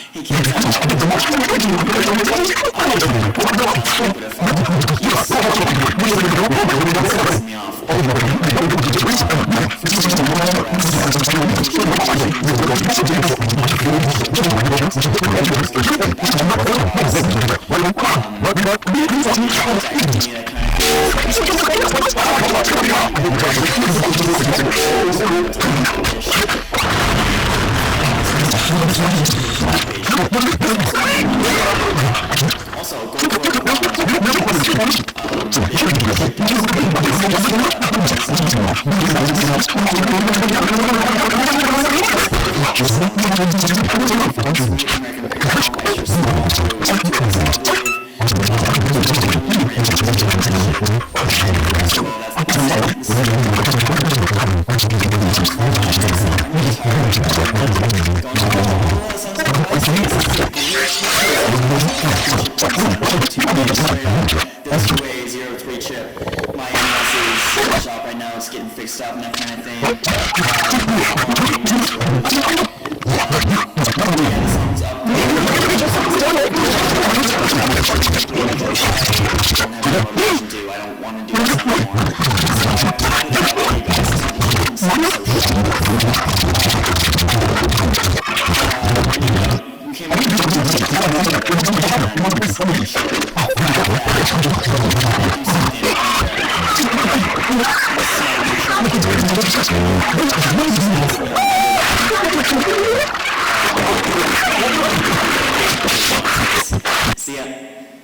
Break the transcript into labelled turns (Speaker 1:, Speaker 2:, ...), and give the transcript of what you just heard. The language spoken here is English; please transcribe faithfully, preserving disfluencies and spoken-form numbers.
Speaker 1: He can't tell me what to do. I don't know but if I yes, it pisses me off. Also, go for There's two A zero three chip. My M S is in the shop right now. It's getting fixed up and that kind of thing. I don't want to do this See ya.